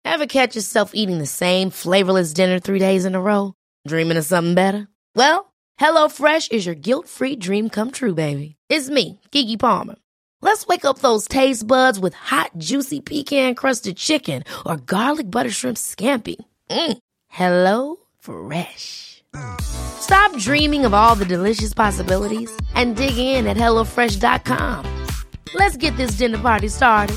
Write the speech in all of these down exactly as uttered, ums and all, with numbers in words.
Ever catch yourself eating the same flavorless dinner three days in a row? Dreaming of something better? Well, HelloFresh is your guilt-free dream come true, baby. It's me, Keke Palmer. Let's wake up those taste buds with hot, juicy pecan-crusted chicken or garlic butter shrimp scampi. Mm. Hello Fresh. Stop dreaming of all the delicious possibilities and dig in at hello fresh dot com. Let's get this dinner party started.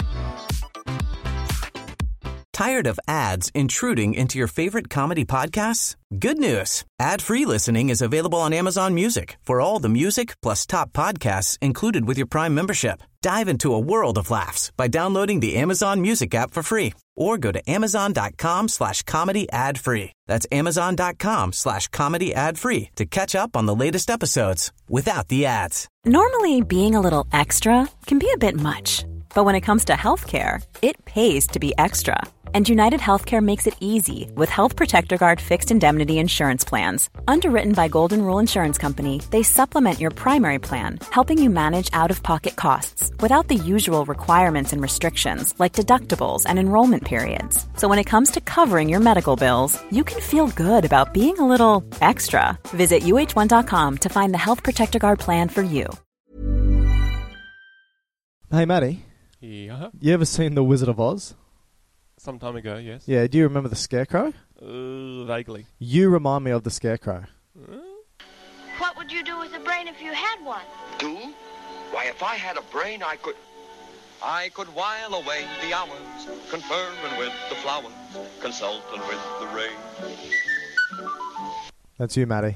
Tired of ads intruding into your favorite comedy podcasts? Good news. Ad-free listening is available on Amazon Music for all the music plus top podcasts included with your Prime membership. Dive into a world of laughs by downloading the Amazon Music app for free or go to amazon.com slash comedy ad free. That's amazon.com slash comedy ad free to catch up on the latest episodes without the ads. Normally, being a little extra can be a bit much. But when it comes to healthcare, it pays to be extra. And United Healthcare makes it easy with Health Protector Guard fixed indemnity insurance plans. Underwritten by Golden Rule Insurance Company, they supplement your primary plan, helping you manage out-of-pocket costs without the usual requirements and restrictions like deductibles and enrollment periods. So when it comes to covering your medical bills, you can feel good about being a little extra. Visit U H one dot com to find the Health Protector Guard plan for you. Hey, Matty. Yeah. You ever seen The Wizard of Oz? Some time ago, yes. Yeah, do you remember the Scarecrow? Uh, vaguely. You remind me of the Scarecrow. Uh? What would you do with a brain if you had one? Do? Why, if I had a brain, I could... I could while away the hours, conferring with the flowers, consulting with the rain. That's you, Matty.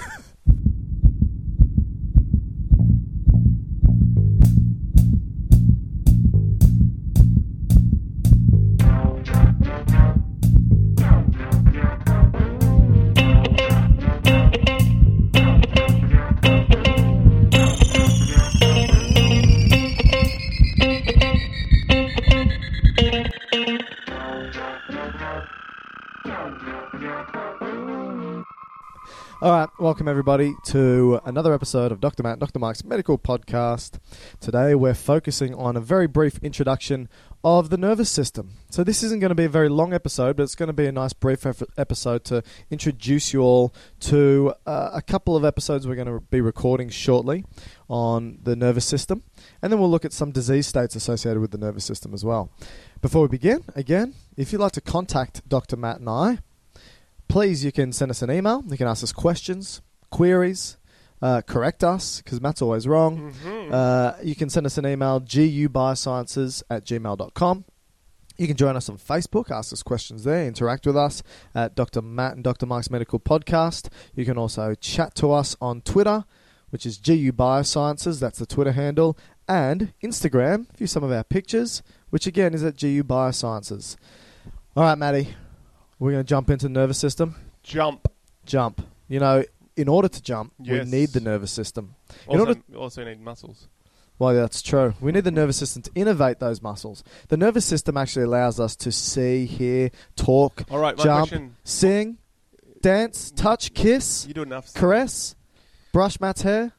All right, welcome everybody to another episode of Doctor Matt, Doctor Mike's Medical Podcast. Today we're focusing on a very brief introduction of the nervous system. So this isn't going to be a very long episode, but it's going to be a nice brief episode to introduce you all to uh, a couple of episodes we're going to be recording shortly on the nervous system. And then we'll look at some disease states associated with the nervous system as well. Before we begin, again, if you'd like to contact Doctor Matt and I, please, you can send us an email. You can ask us questions, queries, uh, correct us, because Matt's always wrong. Mm-hmm. Uh, you can send us an email, gubiosciences at gmail dot com. You can join us on Facebook, ask us questions there, interact with us at Doctor Matt and Doctor Mike's Medical Podcast. You can also chat to us on Twitter, which is gubiosciences, that's the Twitter handle, and Instagram, view some of our pictures, which again is at gubiosciences. All right, Matty. We're going to jump into the nervous system. Jump. Jump. You know, in order to jump, yes. we need the nervous system. In also, order we also need muscles. Well, that's true. We need the nervous system to innervate those muscles. The nervous system actually allows us to see, hear, talk, All right, my jump, question. sing, dance, touch, kiss, You do enough. caress, brush Matt's hair.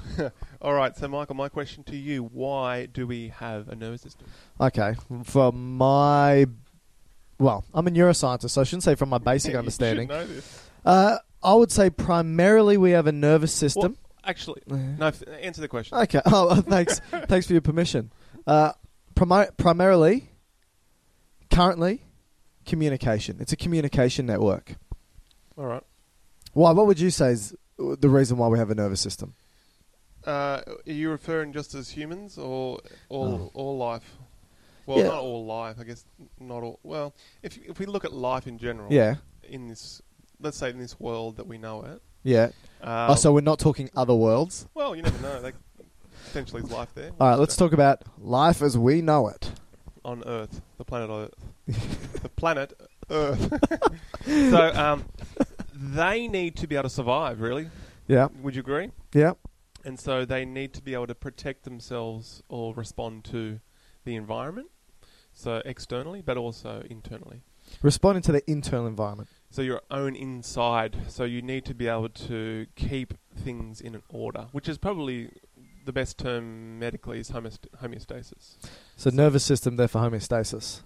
All right, so Michael, my question to you, why do we have a nervous system? Okay, from my... Well, I'm a neuroscientist, so I shouldn't say from my basic You understanding. should know this. Uh, I would say primarily we have a nervous system. Well, actually, no, f- answer the question. Okay. Oh, thanks. Thanks for your permission. Uh, primi- primarily, currently, communication. It's a communication network. All right. Why? What would you say is the reason why we have a nervous system? Uh, are you referring just as humans or all Oh. all life? Well, Yeah. not all life, I guess. Not all. Well, if if we look at life in general, Yeah. in this, let's say in this world that we know it. Yeah. Uh, Oh, so we're not talking other worlds? well, you never know. Like, potentially, there's life there. All right, let's talk about life as we know it. On Earth, the planet Earth, the planet Earth. So, um, they need to be able to survive. Really? Yeah. Would you agree? Yeah. And so they need to be able to protect themselves or respond to the environment, so externally, but also internally. Responding to the internal environment. So your own inside. So you need to be able to keep things in an order, which is probably the best term medically is homeost- homeostasis. So, nervous system there for homeostasis.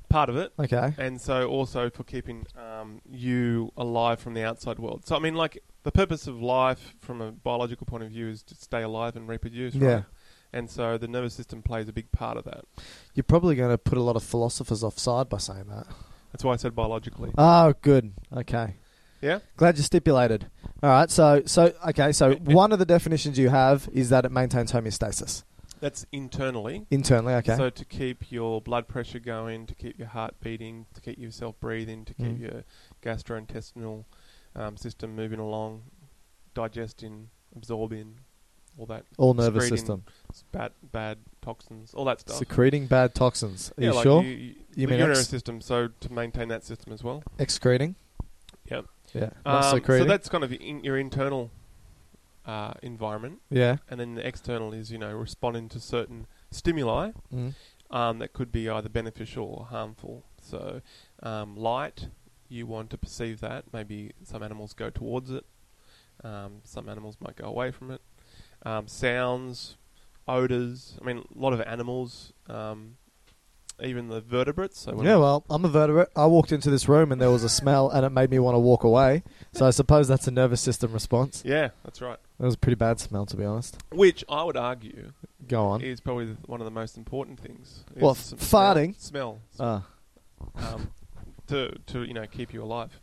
part of it. Okay. And so also for keeping um, you alive from the outside world. So, I mean, like, the purpose of life from a biological point of view is to stay alive and reproduce, right? Yeah. And so the nervous system plays a big part of that. You're probably going to put a lot of philosophers offside by saying that. That's why I said biologically. Oh, good. Okay. Yeah? Glad you stipulated. All right. So, so okay. So one of the definitions you have is that it maintains homeostasis That's internally. internally. Okay. So to keep your blood pressure going, to keep your heart beating, to keep yourself breathing, to keep Mm. your gastrointestinal um, system moving along, digesting, absorbing, all that. All nervous secreting system. s- Bad, bad toxins, all that stuff. Secreting bad toxins. Are yeah, you like sure? You, you, You the mean urinary ex- system, so to maintain that system as well. Excreting. Yep. Yeah. Not Um, so secreting. that's kind of in your internal uh, environment. Yeah. And then the external is, you know, responding to certain stimuli Mm. um, that could be either beneficial or harmful. So um, light, you want to perceive that. Maybe some animals go towards it. Um, some animals might go away from it. Um, sounds, odors. I mean, a lot of animals, um, even the vertebrates. So when Yeah, well, I'm a vertebrate. I walked into this room and there was a smell and it made me want to walk away. So I suppose that's a nervous system response. Yeah, that's right. It was a pretty bad smell, to be honest. Which I would argue Go on. is probably th- one of the most important things. is What, some farting? Smell. smell Ah. um, to to you know keep you alive.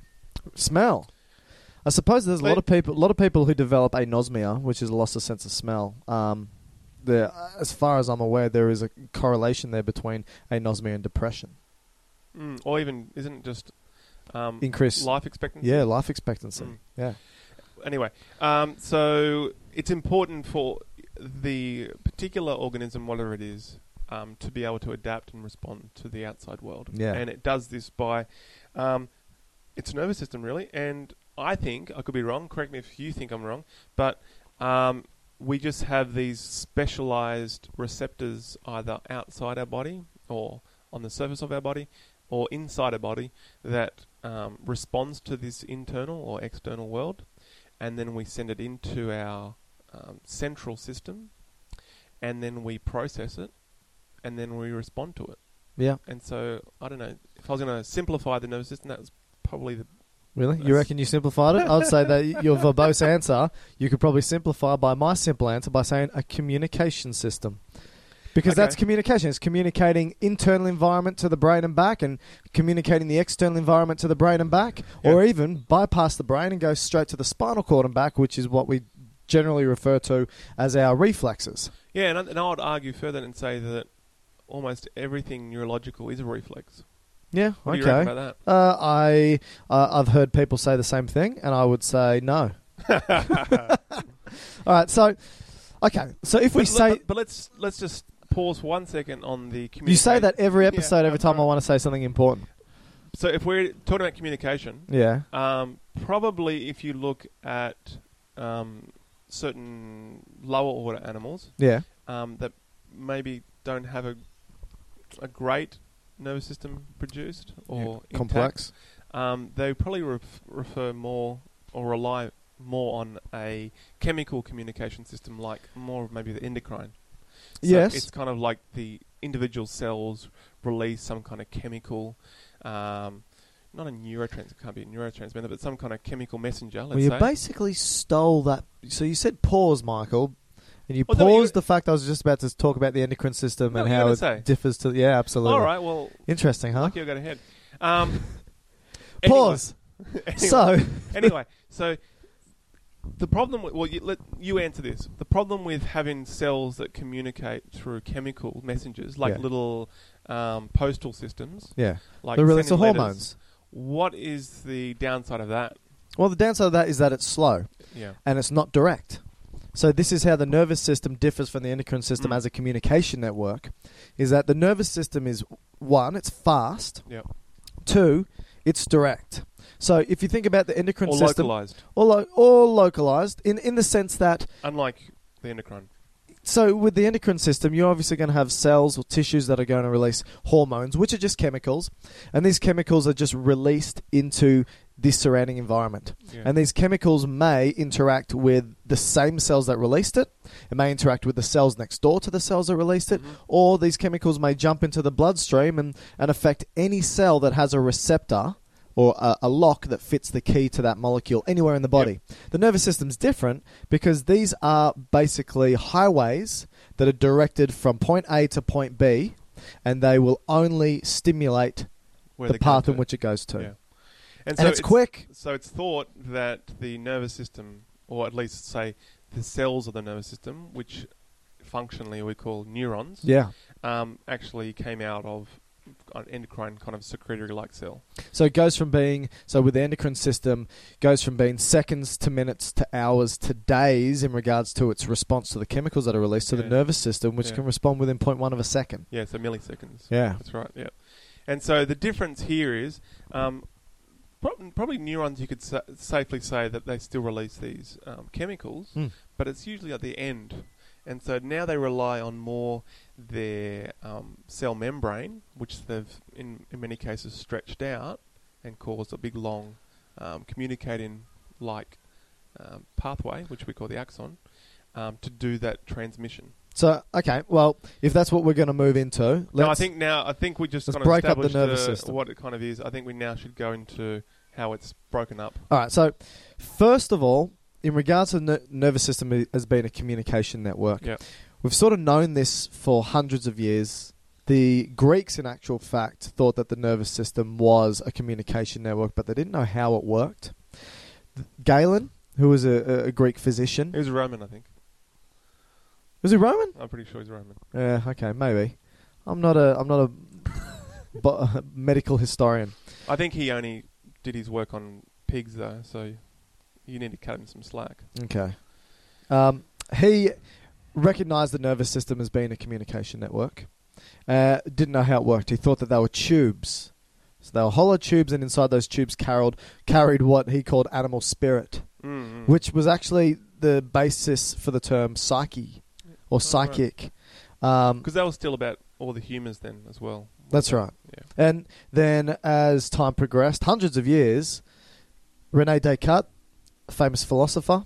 Smell. I suppose there's a lot But- of people, a lot of people who develop anosmia, which is a loss of sense of smell. Um, there, as far as I'm aware, there is a correlation there between anosmia and depression. Mm, or even isn't it just um, Increase- life expectancy? Yeah, life expectancy. Mm. Yeah. Anyway, um, so it's important for the particular organism, whatever it is, um, to be able to adapt and respond to the outside world. Yeah. And it does this by um, its nervous system, really. And I think, I could be wrong, correct me if you think I'm wrong, but um, we just have these specialized receptors either outside our body or on the surface of our body or inside our body that um, responds to this internal or external world. And then we send it into our um, central system, and then we process it, and then we respond to it. Yeah. And so, I don't know, if I was going to simplify the nervous system, that was probably the... Really? You That's- reckon you simplified it? I'd say that y- your verbose answer, you could probably simplify by my simple answer by saying a communication system. Because Okay. that's communication. It's communicating internal environment to the brain and back and communicating the external environment to the brain and back. Yeah. Or even bypass the brain and go straight to the spinal cord and back, which is what we generally refer to as our reflexes. Yeah, and I, and I would argue further and say that almost everything neurological is a reflex. Yeah, What do you okay. reckon about Uh, I, uh, I've heard people say the same thing, and I would say no. that? All right, so, okay, so if we but, say... but, but let's let's just pause for one second on the communication. You say that every episode, Yeah, every time I alright. want to say something important. So if we're talking about communication, Yeah. um, probably if you look at um, certain lower order animals Yeah. um, that maybe don't have a a great nervous system produced or intact, Complex. um, they probably ref- refer more or rely more on a chemical communication system, like more of maybe the endocrine. So Yes. it's kind of like the individual cells release some kind of chemical, um, not a neurotransmitter, it can't be a neurotransmitter, but some kind of chemical messenger, let's Well, you say. basically stole that. So you said pause, Michael, and you Well, no, you- paused the fact I was just about to talk about the endocrine system No, and you how gotta it say. differs to. Yeah, absolutely. All right, well, Interesting, huh? lucky I got ahead. Um, Pause. Anyway, So, anyway, so the problem with, well, you, let, you answer this. The problem with having cells that communicate through chemical messengers, like Yeah. little um, postal systems, yeah, like the release of sending letters, hormones. what is the downside of that? Well, the downside of that is that it's slow Yeah. and it's not direct. So this is how the nervous system differs from the endocrine system Mm. as a communication network. Is that the nervous system is one, it's fast. Yeah. Two, it's direct. So if you think about the endocrine Or system, localized, or, lo- or localized, in in the sense that unlike the endocrine. so with the endocrine system, you're obviously going to have cells or tissues that are going to release hormones, which are just chemicals, and these chemicals are just released into the surrounding environment. Yeah. And these chemicals may interact with the same cells that released it. It may interact with the cells next door to the cells that released it, Mhm. or these chemicals may jump into the bloodstream and, and affect any cell that has a receptor or a, a lock that fits the key to that molecule anywhere in the body. The nervous system's different because these are basically highways that are directed from point A to point B, and they will only stimulate Where the they go path to. in which it goes to. Yeah. And it's quick. So it's thought that the nervous system, or at least say the cells of the nervous system, which functionally we call neurons, Yeah. um, actually came out of an endocrine kind of secretory-like cell. So it goes from being, so with the endocrine system, goes from being seconds to minutes to hours to days in regards to its response to the chemicals that are released to Yeah. the nervous system, which Yeah. can respond within zero point one of a second. Yeah, so milliseconds. Yeah. That's right, yeah. And so the difference here is, um, prob- probably neurons you could sa- safely say that they still release these um, chemicals, Mm. but it's usually at the end. And so now they rely on more their um, cell membrane, which they've in, in many cases stretched out and caused a big long um, communicating like um, pathway, which we call the axon, um, to do that transmission. So, okay, well, if that's what we're going to move into, let's... No, I think now I think we just let's kind of break up the established nervous uh, system. what it kind of is. I think we now should go into how it's broken up. All right, so first of all, in regards to the ner- nervous system as being a communication network, Yeah. we've sort of known this for hundreds of years. The Greeks, in actual fact, thought that the nervous system was a communication network, but they didn't know how it worked. Galen, who was a, a Greek physician... He was Roman, I think. Was he Roman? I'm pretty sure he's Roman. Yeah, okay, maybe. I'm not a I'm not a, bo- a medical historian. I think he only did his work on pigs, though, so you need to cut him some slack. Okay. Um, he recognized the nervous system as being a communication network. Uh, didn't know how it worked. He thought that they were tubes. So they were hollow tubes, and inside those tubes carried, carried what he called animal spirit, Mm-hmm. which was actually the basis for the term psyche or psychic. Um, Because that was still about all the humours then as well. That's right. Yeah. And then as time progressed, hundreds of years, René Descartes, a famous philosopher,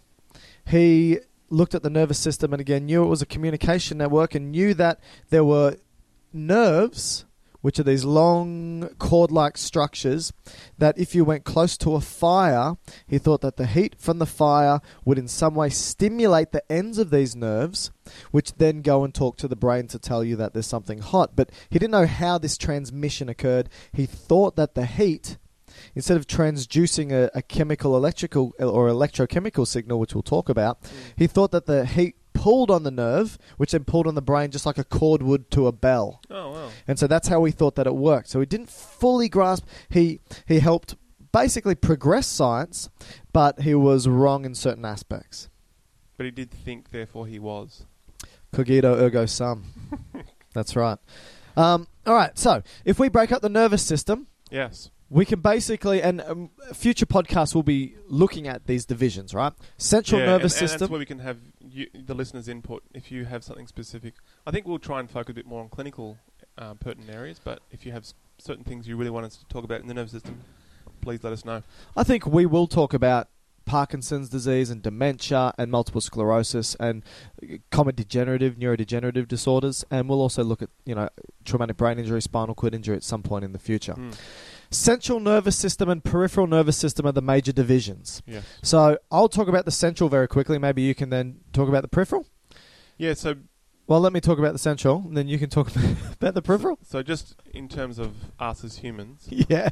he looked at the nervous system and again knew it was a communication network and knew that there were nerves, which are these long cord-like structures, that if you went close to a fire, he thought that the heat from the fire would in some way stimulate the ends of these nerves, which then go and talk to the brain to tell you that there's something hot. But he didn't know how this transmission occurred. He thought that the heat, instead of transducing a, a chemical, electrical, or electrochemical signal, which we'll talk about, he thought that the heat pulled on the nerve, which then pulled on the brain just like a cord would to a bell. Oh, wow. And so that's how he thought that it worked. So he didn't fully grasp. He he helped basically progress science, but he was wrong in certain aspects. But he did think, therefore he was. Cogito ergo sum. That's right. Um, all right. So if we break up the nervous system, Yes. we can basically, and um, future podcasts will be looking at these divisions, right? Central Yeah, nervous and, and system. that's where we can have you, the listeners' input if you have something specific. I think we'll try and focus a bit more on clinical uh, pertinent areas, but if you have s- certain things you really want us to talk about in the nervous system, please let us know. I think we will talk about Parkinson's disease and dementia and multiple sclerosis and common degenerative, neurodegenerative disorders, and we'll also look at, you know, traumatic brain injury, spinal cord injury at some point in the future. Mm. Central nervous system and peripheral nervous system are the major divisions. Yes. So I'll talk about the central very quickly. Maybe you can then talk about the peripheral. Yeah, so Well, let me talk about the central, and then you can talk about the peripheral. so just in terms of us as humans, Yeah.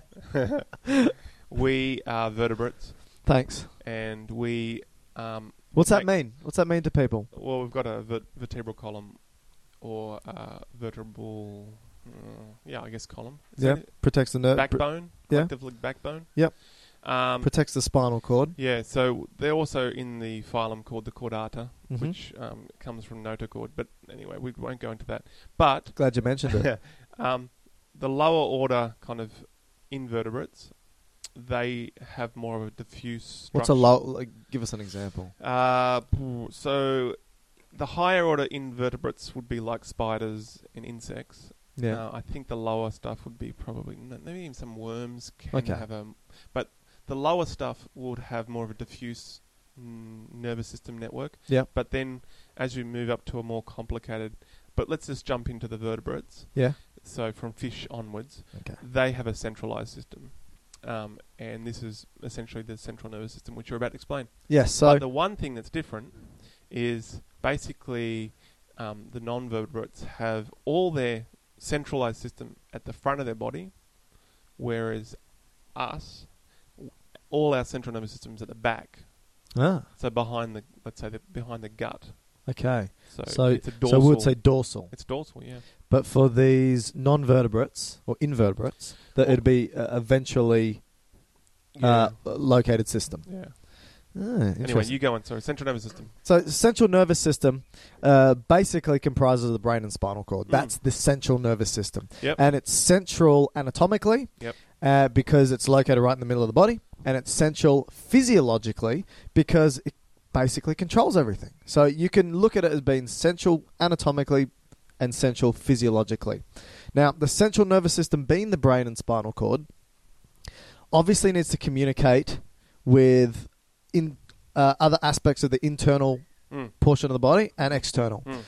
we are vertebrates, Thanks. and we um, What's that Like- mean? What's that mean to people? well, we've got a vert- vertebral column or uh, vertebral, uh, yeah, I guess column. Is Yeah. that it? Protects the nerve. Backbone, yeah. collectively backbone. Yep. Um, Protects the spinal cord. yeah, so they're also in the phylum called the chordata, Mhm. which um, comes from notochord. But anyway, we won't go into that. But Glad you mentioned it. um, the lower order kind of invertebrates, they have more of a diffuse structure. What's a low? Like, give us an example. Uh, so the higher order invertebrates would be like spiders and insects. Yeah. Uh, I think the lower stuff would be probably maybe even some worms can Okay. have a, but the lower stuff would have more of a diffuse mm, nervous system network. Yeah. But then as we move up to a more complicated, but let's just jump into the vertebrates. Yeah. So from fish onwards, Okay. they have a centralized system. Um, and this is essentially the central nervous system, which you're about to explain. Yes. So But the one thing that's different is basically um, the non-vertebrates have all their centralized system at the front of their body, whereas us, w- all our central nervous systems at the back. ah, So behind the, let's say, the, behind the gut. okay. So, So it's a so dorsal. we would say dorsal. It's dorsal, yeah. But for these non-vertebrates or invertebrates, that Well- it'd be uh, eventually uh, located system. yeah. Ah, Anyway, interesting. you go on. Sorry, central nervous system. So central nervous system uh, basically comprises the brain and spinal cord. Mm. That's the central nervous system. Yep. And it's central anatomically Yep. uh, because it's located right in the middle of the body. And it's central physiologically because it basically controls everything. So you can look at it as being central anatomically and central physiologically. Now, the central nervous system being the brain and spinal cord obviously needs to communicate with in uh, other aspects of the internal Mm. portion of the body and external. Mm.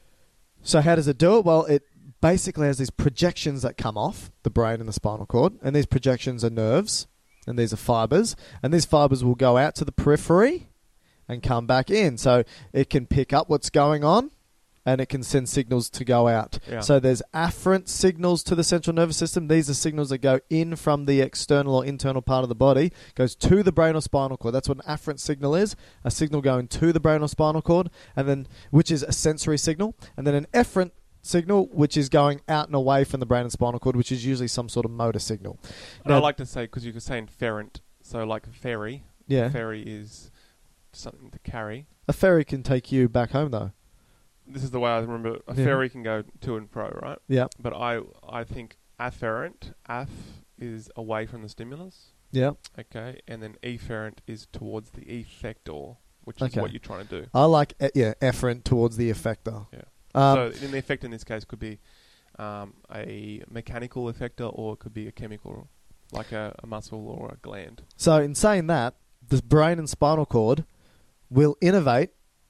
So how does it do it? Well, it basically has these projections that come off the brain and the spinal cord, and these projections are nerves, and these are fibers, and these fibers will go out to the periphery and come back in. So it can pick up what's going on, and it can send signals to go out. Yeah. So there's afferent signals to the central nervous system. These are signals that go in from the external or internal part of the body, goes to the brain or spinal cord. That's what an afferent signal is, a signal going to the brain or spinal cord, and then which is a sensory signal, and then an efferent signal, which is going out and away from the brain and spinal cord, which is usually some sort of motor signal. And I Now- like to say, because you could say inferent, so like a ferry. Yeah. Ferry is something to carry. A ferry can take you back home, though. This is the way I remember it. A Yeah. ferry can go to and fro, right? Yeah. But I I think afferent, af is away from the stimulus, Yeah. okay, and then efferent is towards the effector, which Okay. is what you're trying to do. I like, e- yeah, efferent towards the effector. Yeah. Um, so in the effector in this case could be um, a mechanical effector, or it could be a chemical, like a, a muscle or a gland. So in saying that, the brain and spinal cord will innervate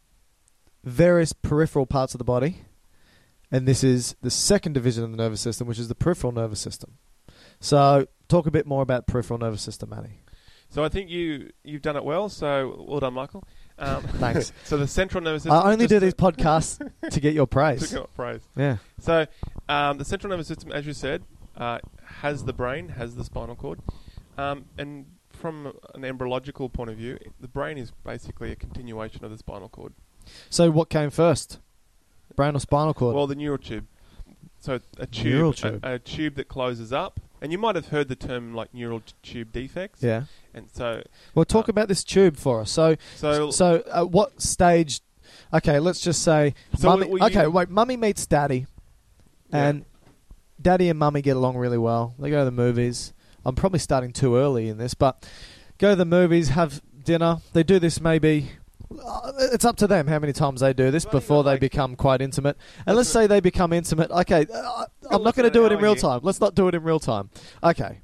various peripheral parts of the body, and this is the second division of the nervous system, which is the peripheral nervous system. So talk a bit more about peripheral nervous system, Matty. So I think you you've done it well. So well done, Michael. Um, Thanks. So the central nervous system. I only just do to- these podcasts to get your praise. to get praise. Yeah. So um, the central nervous system, as you said, uh, has the brain, has the spinal cord, um, and from an embryological point of view, the brain is basically a continuation of the spinal cord. So what came first? Brain or spinal cord? Well, the neural tube. So a tube, Neural tube. A, a tube that closes up, and you might have heard the term like neural t- tube defects. yeah. And so, Well, talk uh, about this tube for us. So, so, so at what stage? Okay, let's just say, So mummy, will you- okay, wait, mummy meets daddy, Yeah. and daddy and mummy get along really well. They go to the movies. I'm probably starting too early in this, but go to the movies, have dinner. They do this maybe. Uh, it's up to them how many times they do this Well, you before got, they like- become quite intimate. And Let's let's not- say they become intimate. Okay, uh, I'm not less going to than do an it in hour real here. time. Let's not do it in real time. Okay.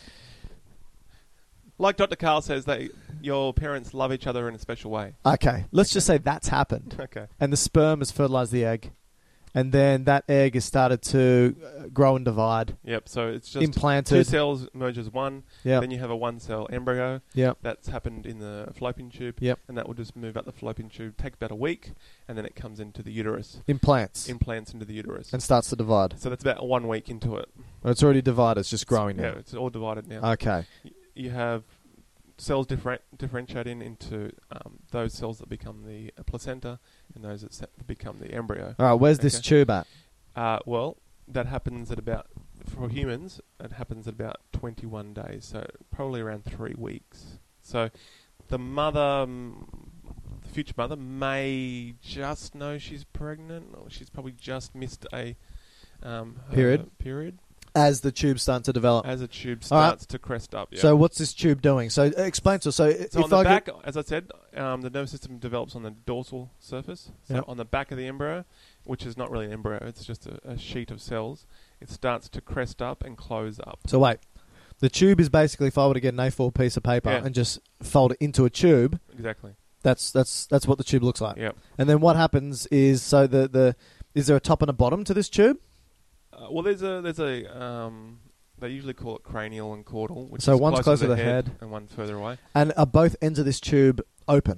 like Doctor Carl says, they your parents love each other in a special way. Okay. Let's just say that's happened. Okay. And the sperm has fertilized the egg. And then that egg has started to uh, grow and divide. Yep. So it's just two Implanted. cells merge as one. Yeah. Then you have a one-cell embryo. Yeah. That's happened in the fallopian tube. Yep. And that will just move up the fallopian tube. Take about a week, and then it comes into the uterus. Implants. Implants into the uterus. And starts to divide. So that's about one week into it. Well, it's already divided. It's just growing Yeah, now. it's all divided now. Okay. Y- You have cells different, differentiating into um, those cells that become the uh, placenta and those that se- become the embryo. All right. Where's this Okay. tube at? Uh, well, that happens at about, for humans, it happens at about twenty-one days, so probably around three weeks. So the mother, um, the future mother, may just know she's pregnant, or she's probably just missed a um, her Period. period. As the tube's starting to develop. As a tube All right. starts to crest up. Yeah. So what's this tube doing? So uh, explain to us. So, So if on the I back, Could, as I said, um, the nervous system develops on the dorsal surface. So Yep. on the back of the embryo, which is not really an embryo, it's just a, a sheet of cells, it starts to crest up and close up. so wait. The tube is basically, if I were to get an A four piece of paper Yeah. and just fold it into a tube, Exactly. that's that's that's what the tube looks like. Yep. And then what happens is, so the, the is there a top and a bottom to this tube? Uh, well, there's a there's a um, they usually call it cranial and caudal, which So is one's closer closer to the head. and one further away. And are both ends of this tube open?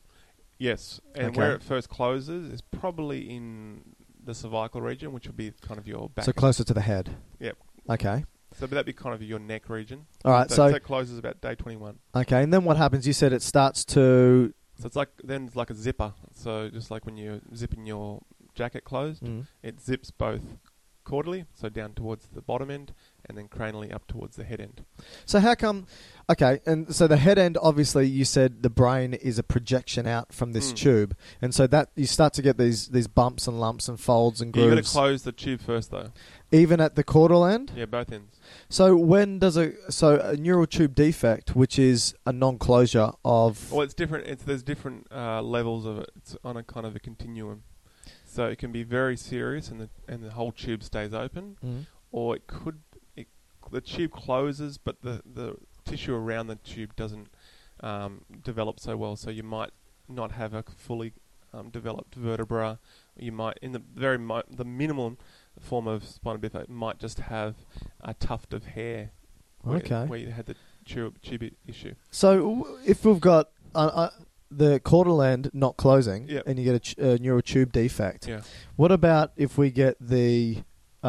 Yes, and Okay. where it first closes is probably in the cervical region, which would be kind of your back. So closer to the head. Yep. Okay. So that'd be kind of your neck region. All right. So, So, so it closes about day twenty-one. okay. And then what happens? You said it starts to. So it's like then it's like a zipper. So just like when you're zipping your jacket closed, Mm. it zips both caudally, so down towards the bottom end, and then cranially up towards the head end. So how come? Okay, and so the head end, obviously, you said the brain is a projection out from this Mm. tube, and so that you start to get these these bumps and lumps and folds and Yeah, you've got to grooves, close the tube first, though. even at the caudal end. Yeah, both ends. So when does a so a neural tube defect, which is a non-closure of? Well, it's different. It's there's different uh, levels of it. It's on a kind of a continuum. So it can be very serious, and the and the whole tube stays open, Mm. or it could it, the tube closes, but the the tissue around the tube doesn't um, develop so well. So you might not have a fully um, developed vertebra. You might, in the very mi- the minimum form of spina bifida, might just have a tuft of hair. Where, Okay. Where you had the tube, tube i- issue. So w- if we've got uh, uh, the caudal end not closing, Yep. and you get a, ch- a neural tube defect, Yeah. what about if we get the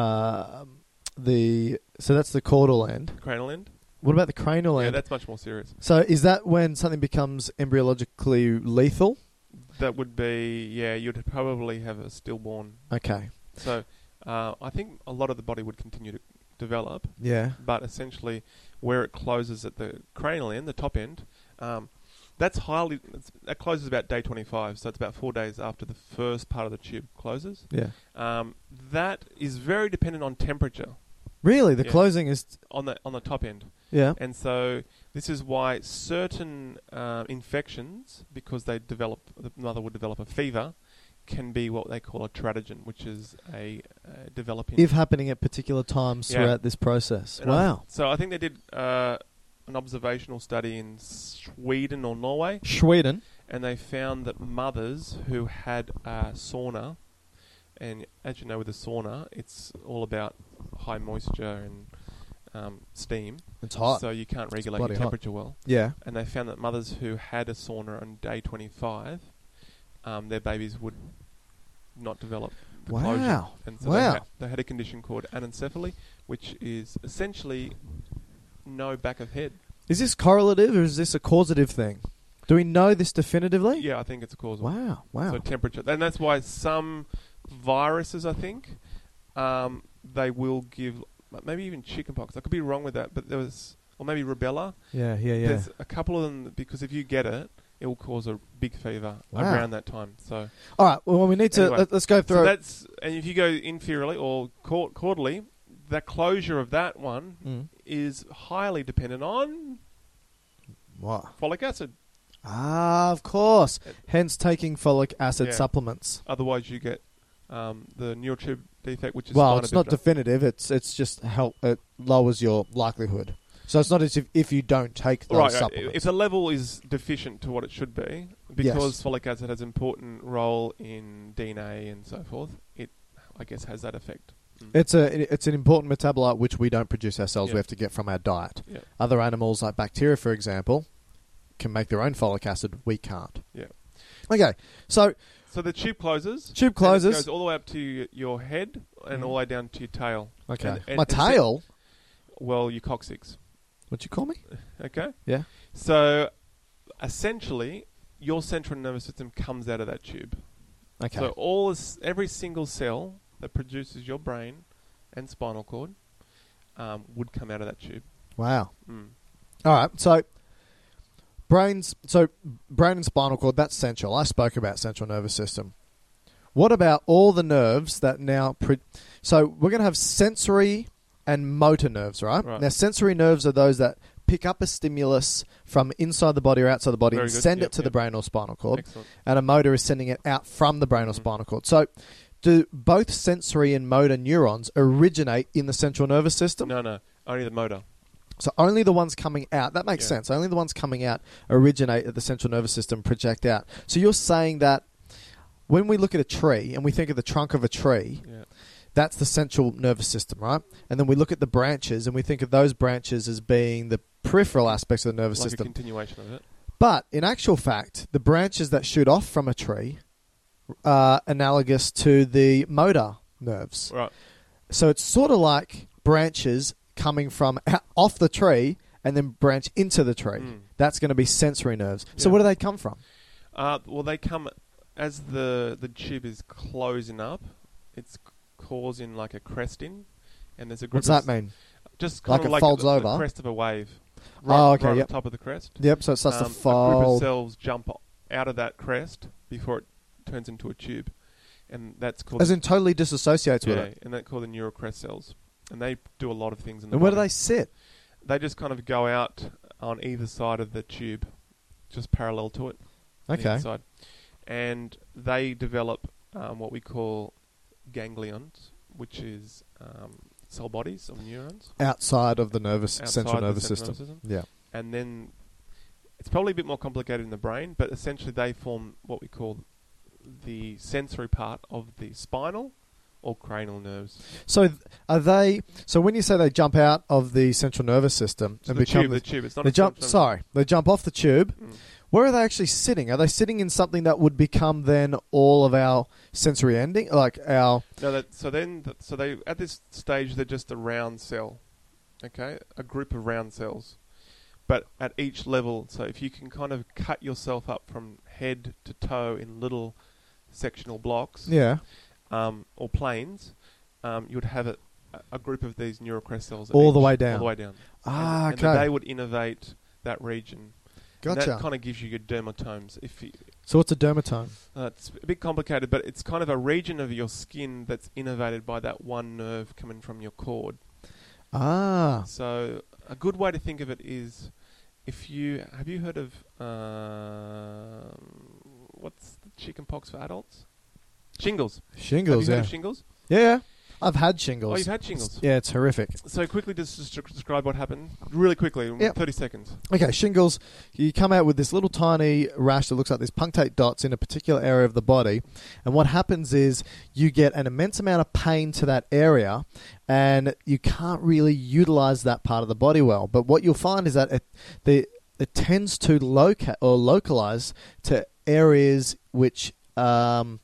uh, the so that's the caudal end? Cranial end. What about the cranial Yeah, end? that's much more serious. So is that when something becomes embryologically lethal? That would be, yeah, you'd probably have a stillborn. Okay. So uh, I think a lot of the body would continue to develop, Yeah. but essentially where it closes at the cranial end, the top end, um, that's highly, it's, that closes about day twenty-five, so it's about four days after the first part of the tube closes. Yeah. Um, that is very dependent on temperature Really, the Yeah. closing is on the on the top end. yeah. And so this is why certain uh, infections, because they develop, the mother would develop a fever, can be what they call a teratogen, which is a uh, developing. If happening at particular times Yeah. throughout this process. And I- Wow. so I think they did uh, an observational study in Sweden or Norway, Sweden. and they found that mothers who had a sauna, and as you know with a sauna, it's all about high moisture and um, steam. It's hot. So you can't regulate your bloody hot. temperature well. Yeah. And they found that mothers who had a sauna on day twenty-five, um, their babies would not develop the Wow. closure. And so Wow. they, had, they had a condition called anencephaly, which is essentially no back of head. Is this correlative or is this a causative thing? Do we know this definitively? Yeah, I think it's a causal. Wow. Wow. So temperature. And that's why some viruses, I think, um, they will give, maybe even chickenpox. I could be wrong with that, but there was, or maybe rubella. yeah, yeah, yeah. There's a couple of them, because if you get it, it will cause a big fever Wow. around that time. So, All right. Well, we need to Anyway, let, let's go through. so that's, and if you go inferiorly or caud- caudally, that closure of that one Mm. is highly dependent on What? folic acid. Ah, of course. Hence, taking folic acid Yeah. supplements. Otherwise, you get um, the neural tube defect, which is Well, spina it's not bifida. definitive. It's it's just help. It lowers your likelihood. So it's not as if if you don't take those Right, right. supplements. If the level is deficient to what it should be, because folic acid has an important role in D N A and so forth, it, I guess, has that effect. Mm. It's a it's an important metabolite which we don't produce ourselves. Yeah. We have to get from our diet. Yeah. Other animals like bacteria, for example, can make their own folic acid. We can't. Yeah. Okay, so So the tube closes. Tube and closes. it goes all the way up to y- your head and Mhm. all the way down to your tail. okay, And- and- my and se- tail. Well, your coccyx. What'd you call me? Okay. Yeah. So essentially, your central nervous system comes out of that tube. Okay. So all this, every single cell that produces your brain and spinal cord um, would come out of that tube. Wow. Mm. All right. So brains. So brain and spinal cord. That's central. I spoke about central nervous system. What about all the nerves that now? Pre- so we're going to have sensory and motor nerves, right? Right. Now, sensory nerves are those that pick up a stimulus from inside the body or outside the body Very and good. send Yep, it to yep. the brain or spinal cord. Excellent. And a motor is sending it out from the brain or Mhm. spinal cord. So, do both sensory and motor neurons originate in the central nervous system? No, no, only the motor. So only the ones coming out, that makes Yeah. sense, only the ones coming out originate at the central nervous system, project out. So you're saying that when we look at a tree and we think of the trunk of a tree, Yeah. that's the central nervous system, right? And then we look at the branches and we think of those branches as being the peripheral aspects of the nervous Like a system. continuation of it. But in actual fact, the branches that shoot off from a tree are analogous to the motor nerves. Right. So it's sort of like branches coming from out, off the tree and then branch into the tree. Mm. That's going to be sensory nerves. So Yeah. where do they come from? Uh, well, they come as the the tube is closing up. It's c- causing like a cresting, and there's a group What's of that s- mean? Just Like kind of it like folds the, over? the crest of a wave. Oh, Right, okay, right yep. on top of the crest. Yep, so it starts Um, to A group of fold. cells jump out of that crest before it turns into a tube, and that's called As in totally disassociates yeah, with it. and that's called the neurocrest cells, and they do a lot of things in the And where do body. they sit? They just kind of go out on either side of the tube, just parallel to it. on either Okay. side. And they develop um, what we call ganglions, which is um, cell bodies of neurons. Outside of the nervous Outside central the nervous central system. nervous Yeah. And then it's probably a bit more complicated in the brain, but essentially they form what we call the sensory part of the spinal or cranial nerves. So th- are they? So when you say they jump out of the central nervous system So and the become tube, the, the tube. It's not they a jump. central- Sorry, they jump off the tube. Mm. Where are they actually sitting? Are they sitting in something that would become then all of our sensory ending, like our? No, that, so then, th- so they at this stage they're just a round cell, okay, a group of round cells, but at each level. So if you can kind of cut yourself up from head to toe in little sectional blocks, Yeah. um, or planes, um, you would have a, a group of these neurocrest cells at All the each- way all down. the way down. Ah, and, and then okay. they would innervate that region. And Gotcha. that kind of gives you your dermatomes. If you, So what's a dermatome? uh, it's a bit complicated, but it's kind of a region of your skin that's innervated by that one nerve coming from your cord. Ah. So a good way to think of it is, if you have you heard of um, what's the chicken pox for adults? Shingles. Shingles, have you yeah. heard of shingles? Yeah, yeah. I've had shingles. Oh, you've had shingles. Yeah, it's horrific. So quickly, just, just describe what happened, really quickly, in Yep. thirty seconds. Okay, shingles, you come out with this little tiny rash that looks like these punctate dots in a particular area of the body. And what happens is you get an immense amount of pain to that area and you can't really utilize that part of the body well. But what you'll find is that it, the, it tends to loca- or localize to areas which um,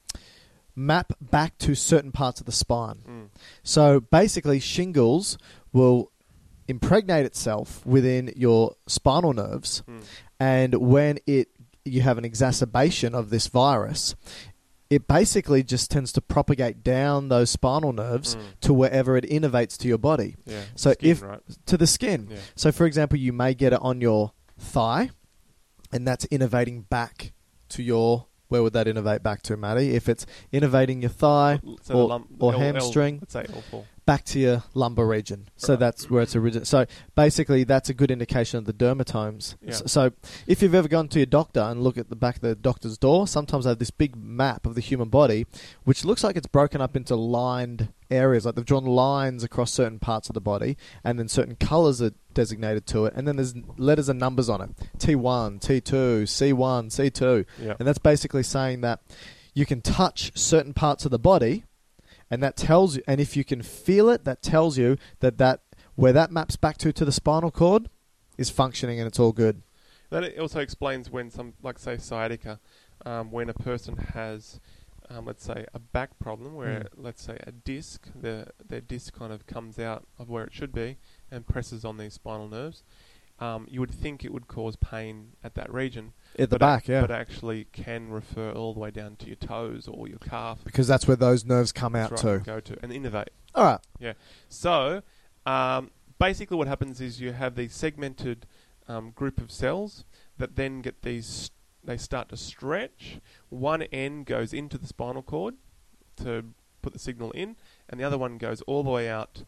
map back to certain parts of the spine. Mm. So basically, shingles will impregnate itself within your spinal nerves, Mm. and when it you have an exacerbation of this virus, it basically just tends to propagate down those spinal nerves Mm. to wherever it innervates to your body, Yeah. So Skin, if- right? to the skin. Yeah. So, for example, you may get it on your thigh, and that's innervating back to your. Where would that innervate back to, Matty? If it's innervating your thigh L- so the or, lump- or L- L- hamstring, let's say L four. back to your lumbar region. So Right. that's where it's originated. So basically, that's a good indication of the dermatomes. Yeah. S- So if you've ever gone to your doctor and look at the back of the doctor's door, sometimes they have this big map of the human body, which looks like it's broken up into lined areas. Like they've drawn lines across certain parts of the body, and then certain colours are designated to it, and then there's letters and numbers on it. T one, T two, C one, C two. Yeah. And that's basically saying that you can touch certain parts of the body, and that tells you, and if you can feel it, that tells you that, that where that maps back to to the spinal cord is functioning and it's all good. That it also explains when some, like say sciatica, um, when a person has, um, let's say, a back problem where, Mm. let's say, a disc, the their disc kind of comes out of where it should be and presses on these spinal nerves. Um, you would think it would cause pain at that region. At the but back, ac- yeah. But actually can refer all the way down to your toes or your calf. Because that's where those nerves come out That's right, to. Go to and innervate. All right. Yeah. So, um, basically what happens is you have these segmented um, group of cells that then get these, they start to stretch. One end goes into the spinal cord to put the signal in, and the other one goes all the way out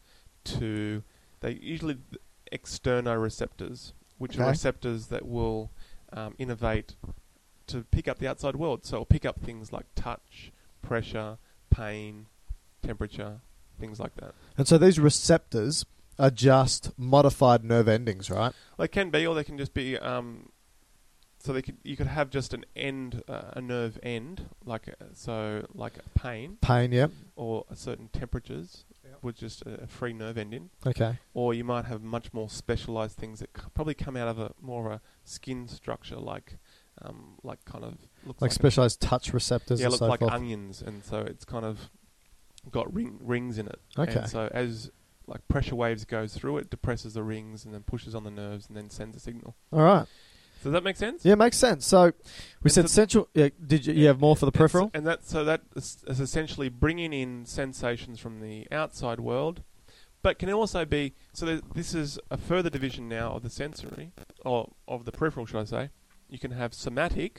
to, they usually externoreceptors, which Okay. are receptors that will um, innovate to pick up the outside world. So it'll pick up things like touch, pressure, pain, temperature, things like that. And so these receptors are just modified nerve endings, right? They can be, or they can just be. Um, so they could, you could have just an end, uh, a nerve end, like a, so like a pain, Pain, yeah. or a certain temperatures, with just a, a free nerve ending. Okay. Or you might have much more specialized things that c- probably come out of a more of a skin structure, like, um, like kind of looks Like like specialized touch receptors yeah, and look so like forth. onions, and so it's kind of got ring rings in it. Okay. And so as like pressure waves goes through, it depresses the rings and then pushes on the nerves and then sends a signal. All right. Does that make sense? Yeah, makes sense. So we And said so- central. Yeah, did you, you have more for the And so- peripheral? And that so that is, is essentially bringing in sensations from the outside world, but can also be so. That this is a further division now of the sensory, or of the peripheral, should I say? You can have somatic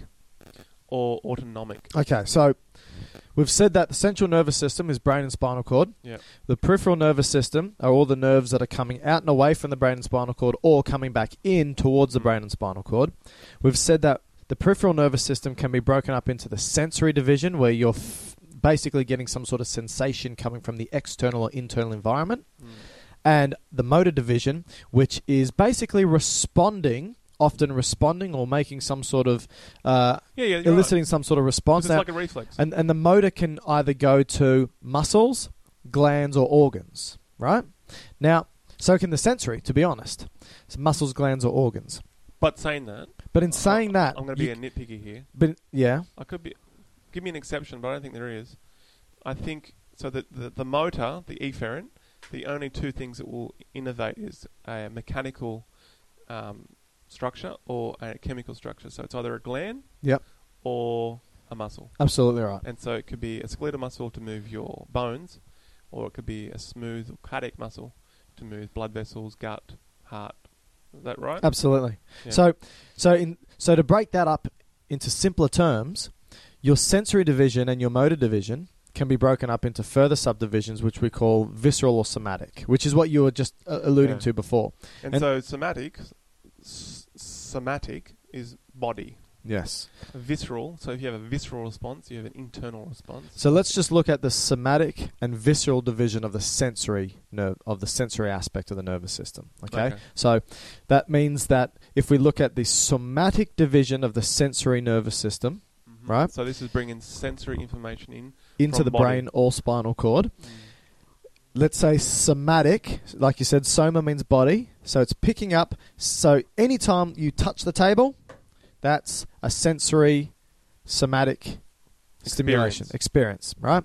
or autonomic. Okay, so we've said that the central nervous system is brain and spinal cord. Yeah. The peripheral nervous system are all the nerves that are coming out and away from the brain and spinal cord or coming back in towards the brain and spinal cord. We've said that the peripheral nervous system can be broken up into the sensory division, where you're f- basically getting some sort of sensation coming from the external or internal environment, Mm. and the motor division, which is basically responding, often responding or making some sort of uh, Yeah, yeah, you're eliciting right. some sort of response. It's Now- like a reflex. and, and the motor can either go to muscles, glands, or organs, right? Now, so can the sensory, to be honest. So muscles, glands, or organs. But saying that, But in saying that... I'm going to be you- a nitpicky here. But, yeah, I could be. Give me an exception, but I don't think there is. I think so that the, the motor, the efferent, the only two things that will innovate is a mechanical um, structure or a chemical structure. So it's either a gland yep, or a muscle. absolutely right. And so it could be a skeletal muscle to move your bones, or it could be a smooth cardiac muscle to move blood vessels, gut, heart. Is that right? Absolutely. Yeah. So, so in so to break that up into simpler terms, your sensory division and your motor division can be broken up into further subdivisions, which we call visceral or somatic, which is what you were just uh, alluding Yeah. to before. And, and- so somatic, s- somatic is body. Yes. Visceral, so if you have a visceral response, you have an internal response. So let's just look at the somatic and visceral division of the sensory nerve of the sensory aspect of the nervous system. Okay? Okay. So that means that if we look at the somatic division of the sensory nervous system, Mhm. right. So this is bringing sensory information in. into From the body. brain or spinal cord, let's say somatic, like you said, soma means body, so it's picking up. So anytime you touch the table, that's a sensory somatic stimulation experience, right?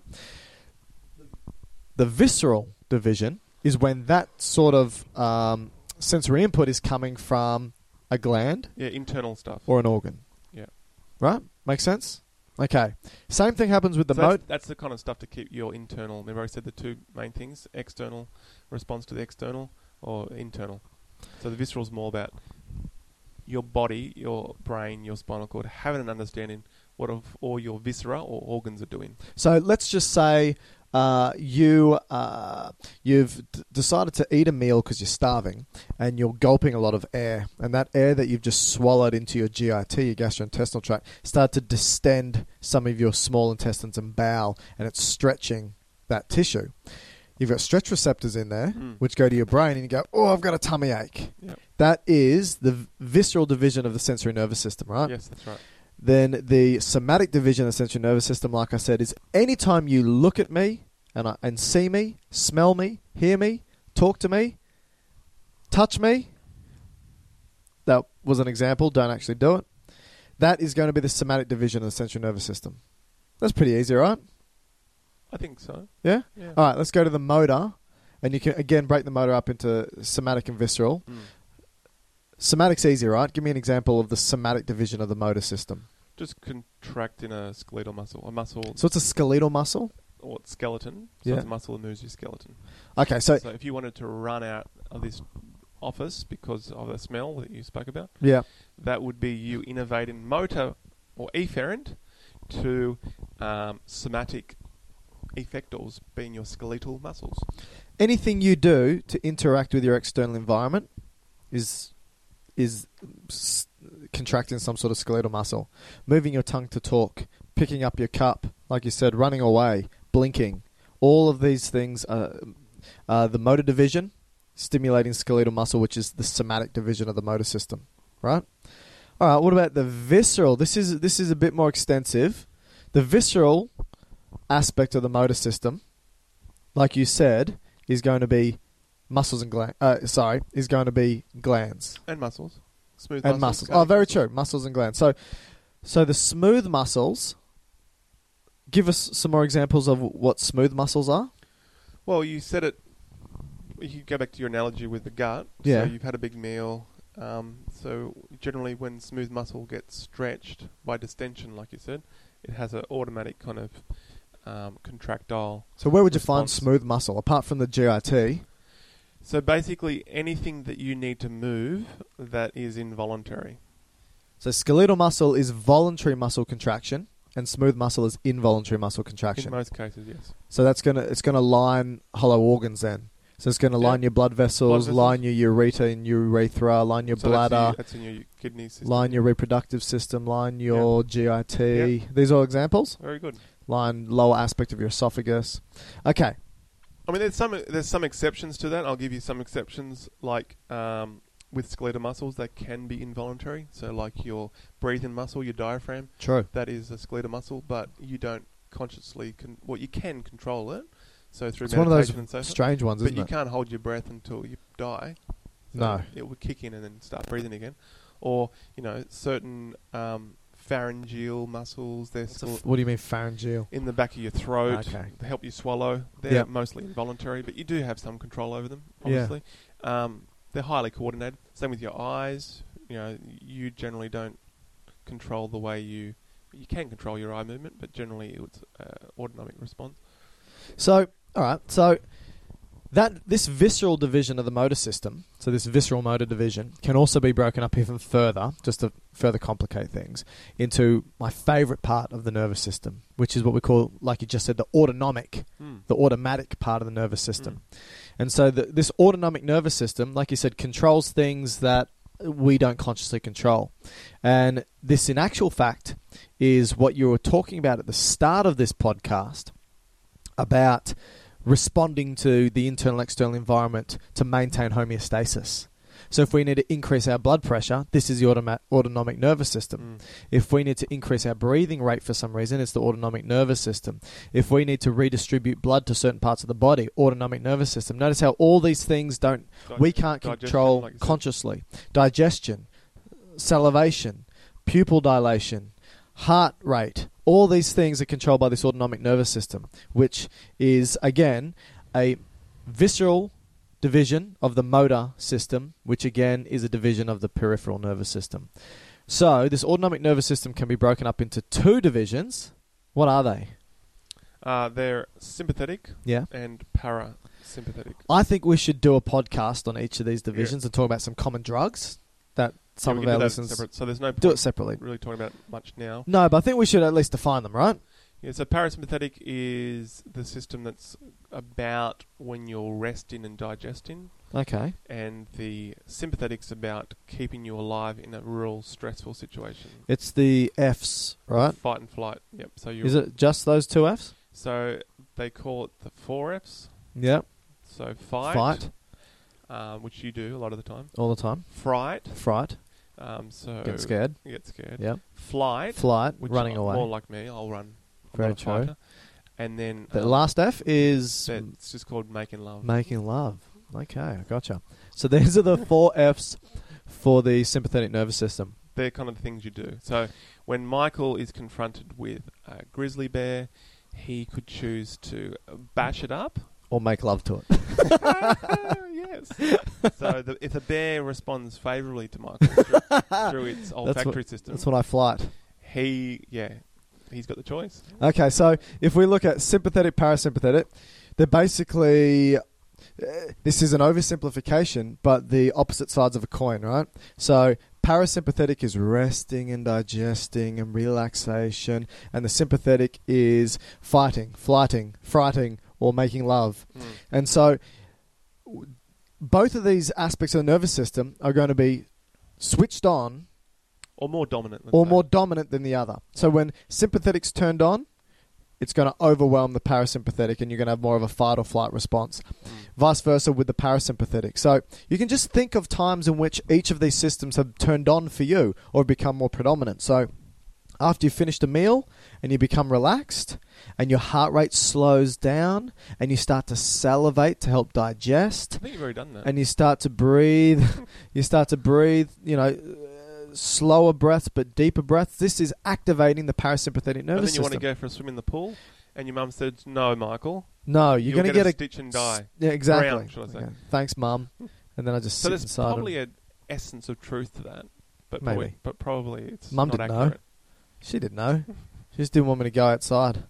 The visceral division is when that sort of um, sensory input is coming from a gland Yeah, internal stuff. or an organ. Yeah. Right? Makes sense? Okay. Same thing happens with the So mo- that's, that's the kind of stuff to keep your internal. Remember I said the two main things, external response to the external or internal. So the visceral is more about your body, your brain, your spinal cord, having an understanding what of all your viscera or organs are doing. So let's just say uh, you uh, you've d- decided to eat a meal because you're starving, and you're gulping a lot of air, and that air that you've just swallowed into your G I T, your gastrointestinal tract, start to distend some of your small intestines and bowel, and it's stretching that tissue. You've got stretch receptors in there, Mm. which go to your brain, and you go, "Oh, I've got a tummy ache." Yep. That is the v- visceral division of the sensory nervous system, right? Yes, that's right. Then the somatic division of the sensory nervous system, like I said, is anytime you look at me and I, and see me, smell me, hear me, talk to me, touch me. That was an example. Don't actually do it. That is going to be the somatic division of the sensory nervous system. That's pretty easy, right? I think so. Yeah? Yeah. All right, let's go to the motor. And you can, again, break the motor up into somatic and visceral. Mm. Somatic's easy, right? Give me an example of the somatic division of the motor system. Just contracting a skeletal muscle, a muscle So it's a skeletal muscle. or skeleton. So Yeah. it's a muscle that moves your skeleton. Okay, so, So if you wanted to run out of this office because of the smell that you spoke about, yeah. that would be you innovating motor or efferent to um, somatic effectors being your skeletal muscles. Anything you do to interact with your external environment is is s- contracting some sort of skeletal muscle. Moving your tongue to talk, picking up your cup, like you said, running away, blinking. All of these things are uh, the motor division, stimulating skeletal muscle, which is the somatic division of the motor system, right? All right, what about the visceral? This is this is a bit more extensive. The visceral aspect of the motor system, like you said, is going to be muscles and glands. Uh, sorry, is going to be glands And muscles. Smooth and muscles. muscles. Oh, very muscles. true. Muscles and glands. So, so the smooth muscles. Give us some more examples of what smooth muscles are. Well, you said it. You go back to your analogy with the gut. Yeah. So you've had a big meal. Um, so generally, when smooth muscle gets stretched by distension, like you said, it has an automatic kind of um, contractile. So where would you find response. smooth muscle apart from the G I T? So basically, anything that you need to move that is involuntary. So skeletal muscle is voluntary muscle contraction, and smooth muscle is involuntary muscle contraction. In most cases, yes. So that's gonna it's gonna line hollow organs then. So it's gonna Yeah. line your blood vessels, Blood vessels. line your ureter and urethra, line your So bladder, That's, in your, that's in your kidney system. line your reproductive system, line your G I T. Yeah. These are all examples. Very good. Line lower aspect of your esophagus. Okay. I mean, there's some there's some exceptions to that. I'll give you some exceptions, like um, with skeletal muscles, they can be involuntary. So, like your breathing muscle, your diaphragm, True. that is a skeletal muscle, but you don't consciously con- well, you can control it. So through It's one of those meditation and so forth. strange ones, But isn't you it? can't hold your breath until you die. So No. it will kick in and then start breathing again. Or you know, certain um, pharyngeal muscles. They're What's a skele- f- what do you mean pharyngeal? in the back of your throat Okay. to help you swallow. They're Yep. mostly involuntary, but you do have some control over them, Yeah. obviously. Um, they're highly coordinated. Same with your eyes. You know, you generally don't control the way you... You can control your eye movement, but generally it's uh, autonomic response. So, all right. So that this visceral division of the motor system, so this visceral motor division, can also be broken up even further, just to further complicate things, into my favourite part of the nervous system, which is what we call, like you just said, the autonomic, Mm. the automatic part of the nervous system. And so the, this autonomic nervous system, like you said, controls things that we don't consciously control. And this, in actual fact, is what you were talking about at the start of this podcast about responding to the internal external environment to maintain homeostasis. So if we need to increase our blood pressure, this is the automa- autonomic nervous system. Mm. If we need to increase our breathing rate for some reason, it's the autonomic nervous system. If we need to redistribute blood to certain parts of the body, autonomic nervous system. Notice how all these things don't, Dig- we can't digestion, control like you said. consciously. Digestion, salivation, pupil dilation, heart rate, all these things are controlled by this autonomic nervous system, which is, again, a visceral division of the motor system, which again is a division of the peripheral nervous system. So this autonomic nervous system can be broken up into two divisions. What are they? Uh, they're sympathetic Yeah. and parasympathetic. I think we should do a podcast on each of these divisions and talk about some common drugs that some Yeah, we of can our do that listeners separate. So there's no do point it separately. really talking about much now. No, but I think we should at least define them, right? Yeah, so parasympathetic is the system that's about when you're resting and digesting, Okay. and the sympathetic's about keeping you alive in a real stressful situation. It's the F's, right? Fight and flight. Yep. So you Is it just those two F's? So they call it the four F's. Yep. So fight, Fight, uh, which you do a lot of the time. all the time. Fright. Fright, Um, so get scared. Get scared. Yep. Flight. Flight, Which running are away. More like me. I'll run. I'm Very not a true. fighter. And then The um, last F is it's just called making love. making love. Okay, I gotcha. So these are the four F's for the sympathetic nervous system. They're kind of the things you do. So when Michael is confronted with a grizzly bear, he could choose to bash it up. Or make love to it. Yes. So the, if the bear responds favourably to Michael through, through its olfactory system, That's when I flight. he, yeah, he's got the choice. Okay, so if we look at sympathetic, parasympathetic, they're basically... Uh, this is an oversimplification, but the opposite sides of a coin, right? So parasympathetic is resting and digesting and relaxation, and the sympathetic is fighting, flighting, frighting, or making love. Mm. And so w- both of these aspects of the nervous system are going to be switched on Or more dominant. let's or say. more dominant than the other. So when sympathetic's turned on, it's going to overwhelm the parasympathetic, and you're going to have more of a fight or flight response. Mm. Vice versa with the parasympathetic. So you can just think of times in which each of these systems have turned on for you or become more predominant. So after you've finished a meal and you become relaxed and your heart rate slows down and you start to salivate to help digest, I think you've already done that. and you start to breathe, you start to breathe, you know, uh, slower breaths but deeper breaths. This is activating the parasympathetic and nervous then you want to system. go for a swim in the pool, and your mum said, "No, Michael." No, you're You'll going to get get a a stitch and die. Yeah, exactly. Drown, shall I say. Okay. Thanks, Mum. And then I just So sit there's inside. probably and an essence of truth to that, but Maybe. probably, but probably it's Mum not didn't know. accurate. She didn't know. She just didn't want me to go outside.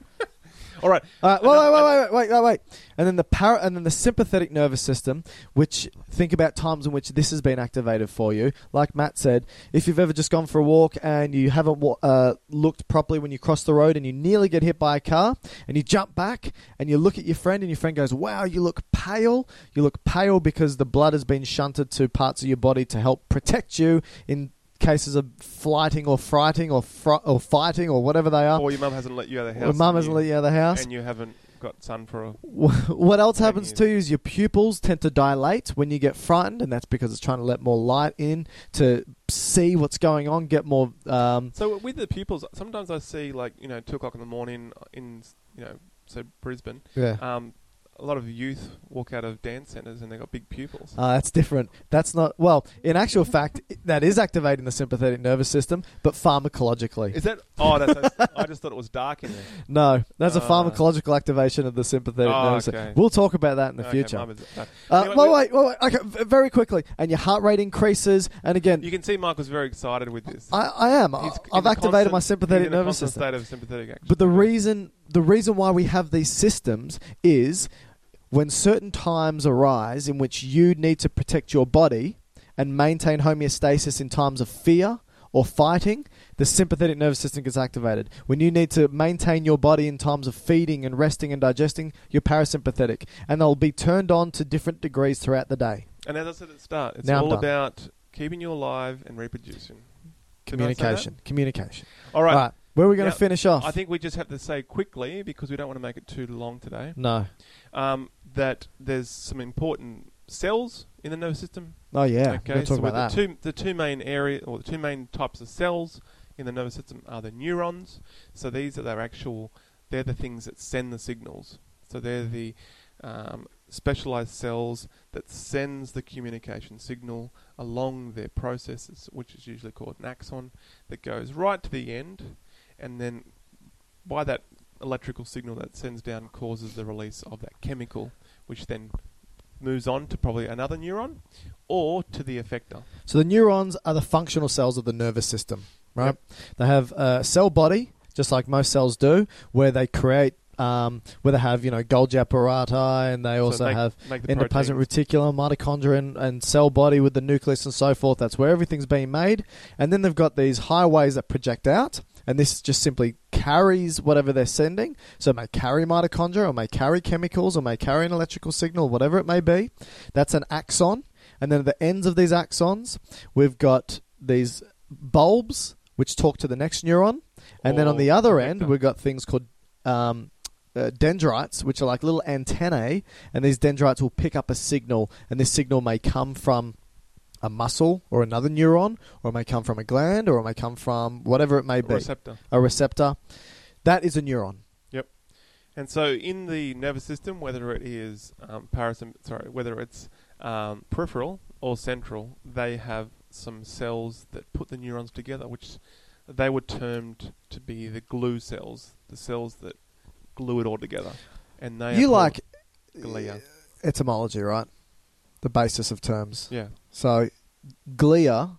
All right. All right, wait, Another- wait, wait, wait, wait, wait, wait. And then the para, and then the sympathetic nervous system, which think about times in which this has been activated for you. Like Matt said, if you've ever just gone for a walk and you haven't wa- uh, looked properly when you cross the road and you nearly get hit by a car, and you jump back and you look at your friend and your friend goes, "Wow, you look pale." You look pale because the blood has been shunted to parts of your body to help protect you in cases of flighting or frighting or fr- or fighting or whatever they are. Or your mum hasn't let you out of the house. Or mum and hasn't you- let you out of the house. And you haven't got sun for a... What else Ten happens years. to you is your pupils tend to dilate when you get frightened, and that's because it's trying to let more light in to see what's going on, get more... Um, So with the pupils, sometimes I see, like, you know, two o'clock in the morning in, you know, so Brisbane, yeah. um, a lot of youth walk out of dance centres and they've got big pupils. Uh, that's different. That's not... Well, in actual fact, that is activating the sympathetic nervous system, but pharmacologically. Is that... Oh, that's... I just thought it was dark in there. No, that's a Uh, pharmacological activation of the sympathetic Oh, nervous okay. system. We'll talk about that in the Okay, future. mum is- no. Uh, Anyway, well, we- wait, wait, wait. Okay, v- very quickly. And your heart rate increases, and again... You can see Michael's very excited with this. I, I am. He's I've in a activated my constant- sympathetic he's in a nervous constant system. state of sympathetic action. But the reason the reason why we have these systems is when certain times arise in which you need to protect your body and maintain homeostasis in times of fear or fighting, the sympathetic nervous system gets activated. When you need to maintain your body in times of feeding and resting and digesting, you're parasympathetic. And they'll be turned on to different degrees throughout the day. And as I said at the start, it's Now I'm all done. about keeping you alive and reproducing. Did I say that? Communication. Communication. All right. Right. Where are we going Now, to finish off? I think we just have to say quickly, because we don't want to make it too long today, No. um, that there's some important cells in the nervous system. Oh, yeah. Okay, We're going to so talk about that. the two the two main area or the two main types of cells in the nervous system are the neurons. So these are their actual. They're the things that send the signals. So they're the um, specialized cells that sends the communication signal along their processes, which is usually called an axon, that goes right to the end, and then by that electrical signal that sends down causes the release of that chemical, which then moves on to probably another neuron or to the effector. So the neurons are the functional cells of the nervous system, right? Yep. They have a cell body, just like most cells do, where they create, um, where they have, you know, Golgi apparati, and they So also make- have make the endoplasmic proteins. reticulum, mitochondria, and, and cell body with the nucleus and so forth. That's where everything's being made. And then they've got these highways that project out, and this just simply carries whatever they're sending. So it may carry mitochondria, or may carry chemicals, or may carry an electrical signal, whatever it may be. That's an axon. And then at the ends of these axons, we've got these bulbs, which talk to the next neuron. And then on Or the other effector. end, we've got things called um, uh, dendrites, which are like little antennae. And these dendrites will pick up a signal, and this signal may come from a muscle or another neuron, or it may come from a gland, or it may come from whatever it may be. receptor. A receptor. That is a neuron. Yep. And so in the nervous system, whether it is um, parasym- sorry, whether it's um, peripheral or central, they have some cells that put the neurons together, which they were termed to be the glue cells, the cells that glue it all together. And they You are like called glia. etymology, right? The basis of terms. Yeah. So, glia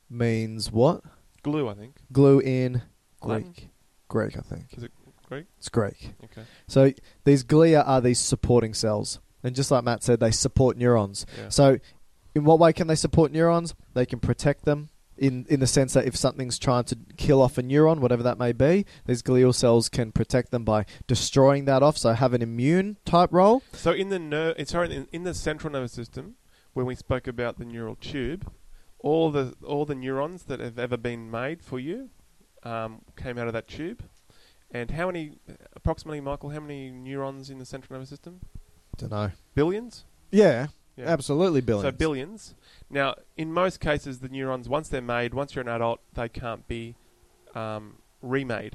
means what? Glue, I think. Glue in Latin? Greek. Greek, I think. Is it Greek? It's Greek. Okay. So, these glia are these supporting cells. And just like Matt said, they support neurons. Yeah. So, in what way can they support neurons? They can protect them. in, in the sense that if something's trying to kill off a neuron, whatever that may be, these glial cells can protect them by destroying that off, so have an immune type role. So in the ner- sorry, in, in the central nervous system, when we spoke about the neural tube, all the all the neurons that have ever been made for you um, came out of that tube. And how many, approximately, Michael, how many neurons in the central nervous system? Don't know. Billions? Yeah, Yeah. absolutely billions. So billions. Now, in most cases, the neurons, once they're made, once you're an adult, they can't be um, remade.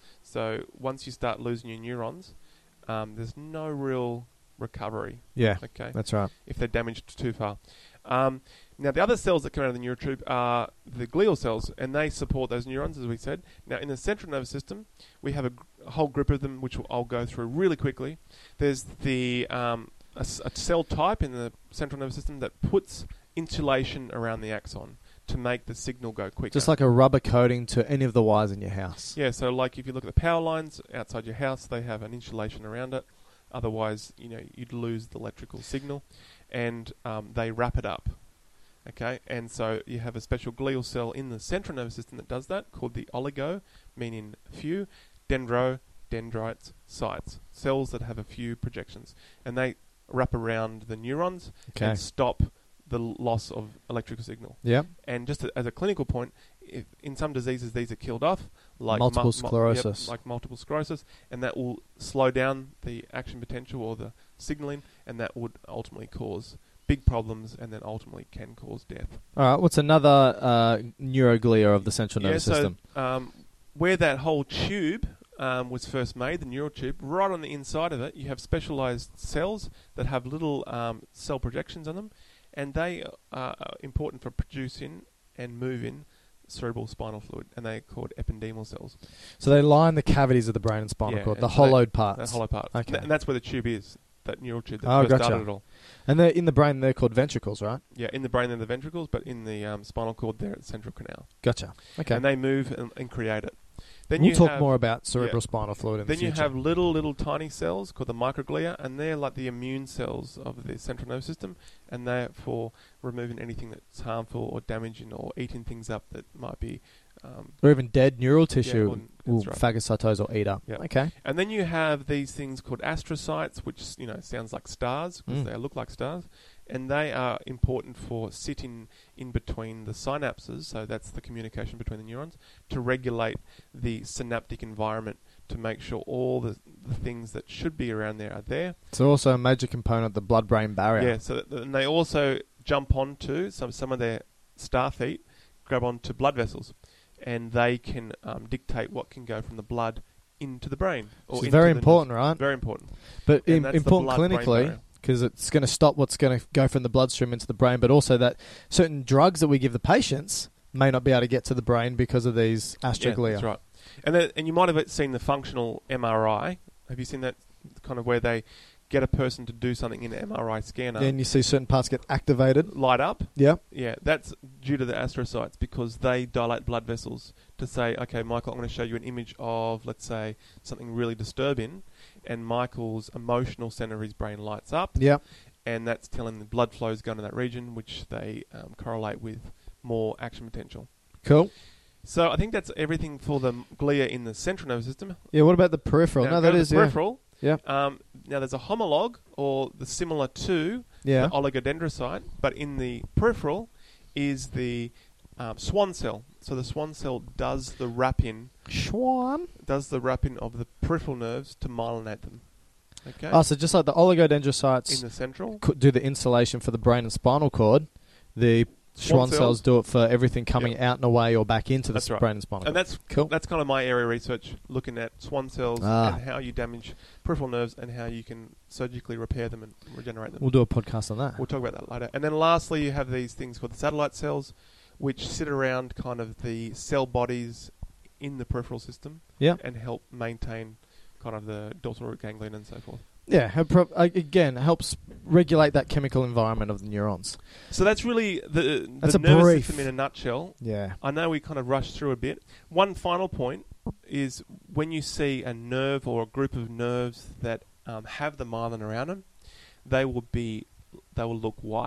So once you start losing your neurons, um, there's no real recovery. Yeah, Okay. that's right. If they're damaged too far. Um, now, the other cells that come out of the neural tube are the glial cells, and they support those neurons, as we said. Now, in the central nervous system, we have a, gr- a whole group of them, which I'll go through really quickly. There's the um, a, s- a cell type in the central nervous system that puts insulation around the axon to make the signal go quicker. Just like a rubber coating to any of the wires in your house. Yeah, so like if you look at the power lines outside your house, they have an insulation around it. Otherwise, you know, you'd lose the electrical signal, and um, they wrap it up. Okay, and so you have a special glial cell in the central nervous system that does that, called the oligo, meaning few, dendro, dendrites, sites, cells that have a few projections, and they wrap around the neurons Okay. and stop the l- loss of electrical signal. Yeah. And just a, as a clinical point, if in some diseases these are killed off, like Multiple mul- mul- sclerosis. yep, like multiple sclerosis, and that will slow down the action potential or the signaling, and that would ultimately cause big problems, and then ultimately can cause death. All right, what's another uh, neuroglia of the central Yeah, nervous so system? um, where that whole tube um, was first made, the neural tube, right on the inside of it, you have specialized cells that have little um, cell projections on them, and they are important for producing and moving cerebral spinal fluid, and they're called ependymal cells. So they line the cavities of the brain and spinal Yeah, cord, and the so hollowed that, parts. That hollow part. Okay. Th- and that's where the tube is, that neural tube that Oh, first gotcha. started it all. And they're in the brain, they're called ventricles, right? Yeah, in the brain they're the ventricles, but in the um, spinal cord they're at the central canal. Gotcha. Okay. And they move and, and create it. Then we'll you talk have, more about cerebral yeah. spinal fluid in Then the you future. have little, little tiny cells called the microglia, and they're like the immune cells of the central nervous system, and they're for removing anything that's harmful or damaging or eating things up that might be... Um, or even dead neural tissue well, will that's right. phagocytose or eat up. Yeah. Okay. And then you have these things called astrocytes, which, you know, sounds like stars because Mm. they look like stars. And they are important for sitting in between the synapses, so that's the communication between the neurons, to regulate the synaptic environment to make sure all the, the things that should be around there are there. It's also a major component of the blood-brain barrier. Yeah, so that, and they also jump onto, some, some of their star feet grab onto blood vessels, and they can um, dictate what can go from the blood into the brain. Or Which is into very the important, nerves. right? Very important. But And im- that's the important blood-brain clinically, barrier. because it's going to stop what's going to go from the bloodstream into the brain, but also that certain drugs that we give the patients may not be able to get to the brain because of these astroglia. Yeah, that's right. And then, and you might have seen the functional M R I. Have you seen that kind of where they get a person to do something in an M R I scanner, Yeah, and you see certain parts get activated. light up? Yeah. Yeah, that's due to the astrocytes because they dilate blood vessels to say, okay, Michael, I'm going to show you an image of, let's say, something really disturbing, and Michael's emotional center of his brain lights up, Yeah. and that's telling the blood flows going to that region, which they um, correlate with more action potential. Cool. So I think that's everything for the glia in the central nervous system. Yeah, what about the peripheral? Now, no, go that to is, the yeah. peripheral. Yeah. Um, now there's a homologue, or the similar to Yeah. the oligodendrocyte, but in the peripheral is the um, swan cell. So the swan cell does the wrapping, Schwann. does the wrapping of the peripheral nerves to myelinate them. Okay. Oh, so just like the oligodendrocytes in the central. could do the insulation for the brain and spinal cord, the Schwann Swan cells. cells do it for everything coming Yep. out and away or back into the That's right. brain and spinal cord. And that's Cool. That's kind of my area of research, looking at swan cells Ah. and how you damage peripheral nerves and how you can surgically repair them and regenerate them. We'll do a podcast on that. We'll talk about that later. And then lastly, you have these things called the satellite cells, which sit around kind of the cell bodies in the peripheral system Yeah. and help maintain kind of the dorsal root ganglion and so forth. Yeah, it pro- uh, again, helps regulate that chemical environment of the neurons. So that's really the, That's the a nervous brief. system in a nutshell. Yeah. I know we kind of rushed through a bit. One final point is when you see a nerve or a group of nerves that um, have the myelin around them, they will be, they will look white.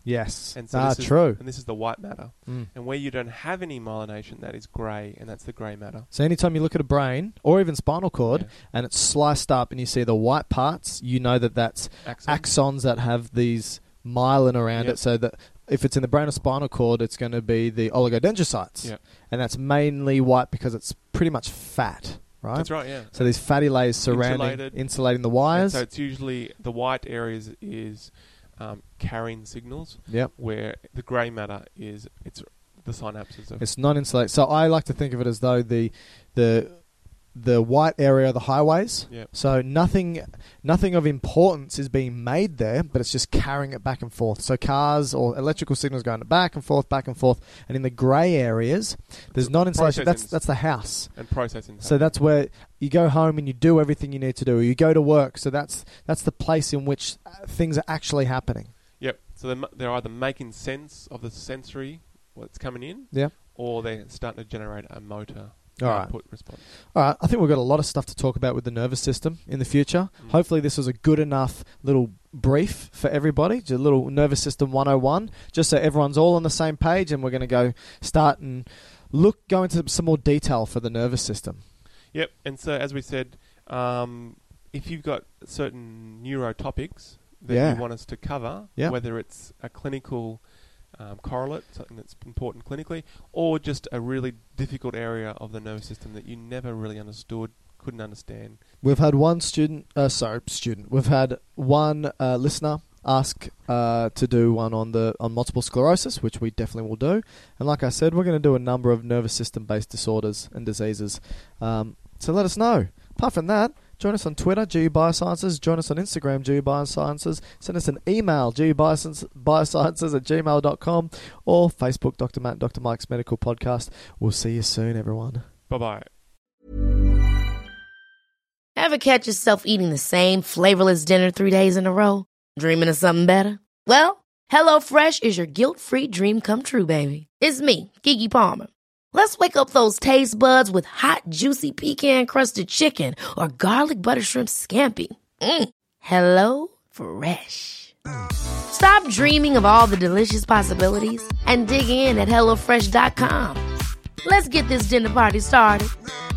Yes. And so ah, this is, true. And this is the white matter. Mm. And where you don't have any myelination, that is grey, and that's the grey matter. So anytime you look at a brain or even spinal cord Yeah. and it's sliced up and you see the white parts, you know that that's Axons. axons that have these myelin around Yep. it. So that if it's in the brain or spinal cord, it's going to be the oligodendrocytes. Yep. And that's mainly white because it's pretty much fat, right? That's right, yeah. So these fatty layers surrounding, Insulated. insulating the And wires. so it's usually the white areas is um, carrying signals, Yep. where the grey matter is it's the synapses. Of It's non-insulated. So I like to think of it as though the the the white area are the highways. Yep. So nothing nothing of importance is being made there, but it's just carrying it back and forth. So cars or electrical signals going back and forth, back and forth. And in the grey areas, there's non-insulation. That's processing's- that's the house. and processing. So that's where you go home and you do everything you need to do. You go to work. So that's that's the place in which uh, things are actually happening. Yep. So they're, they're either making sense of the sensory, what's coming in, Yeah. or they're starting to generate a motor All right. output response. All right, I think we've got a lot of stuff to talk about with the nervous system in the future. Mm. Hopefully this was a good enough little brief for everybody, just a little nervous system one oh one, just so everyone's all on the same page, and we're going to go start and look, go into some more detail for the nervous system. Yep. And so, as we said, um, if you've got certain neurotopics that Yeah. you want us to cover, Yeah. whether it's a clinical um, correlate, something that's important clinically, or just a really difficult area of the nervous system that you never really understood, couldn't understand. We've had one student, uh, sorry, student. We've had one uh, listener ask uh, to do one on the on multiple sclerosis, which we definitely will do. And like I said, we're going to do a number of nervous system-based disorders and diseases. Um, so let us know. Apart from that, join us on Twitter, G U Biosciences. Join us on Instagram, G U Biosciences. Send us an email, G U Biosciences at gmail dot com, or Facebook, Doctor Matt, Doctor Mike's Medical Podcast. We'll see you soon, everyone. Bye-bye. Ever catch yourself eating the same flavorless dinner three days in a row? Dreaming of something better? Well, HelloFresh is your guilt-free dream come true, baby. It's me, Keke Palmer. Let's wake up those taste buds with hot, juicy pecan-crusted chicken or garlic butter shrimp scampi. Mm. Hello Fresh. Stop dreaming of all the delicious possibilities and dig in at hello fresh dot com. Let's get this dinner party started.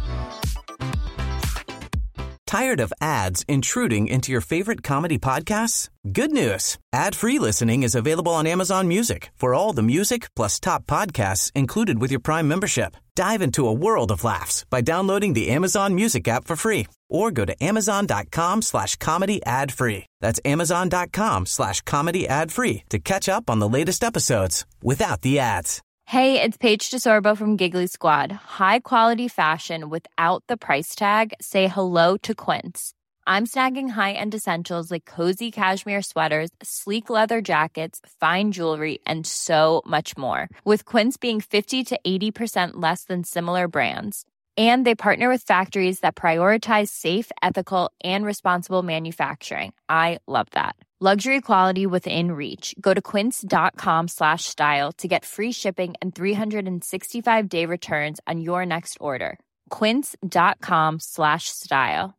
Tired of ads intruding into your favorite comedy podcasts? Good news. Ad-free listening is available on Amazon Music for all the music plus top podcasts included with your Prime membership. Dive into a world of laughs by downloading the Amazon Music app for free or go to amazon.com slash comedy ad free. That's amazon.com slash comedy ad free to catch up on the latest episodes without the ads. Hey, it's Paige DeSorbo from Giggly Squad. High quality fashion without the price tag. Say hello to Quince. I'm snagging high-end essentials like cozy cashmere sweaters, sleek leather jackets, fine jewelry, and so much more. With Quince being fifty to eighty percent less than similar brands. And they partner with factories that prioritize safe, ethical, and responsible manufacturing. I love that. Luxury quality within reach. Go to quince.com slash style to get free shipping and three sixty-five day returns on your next order. Quince.com slash style.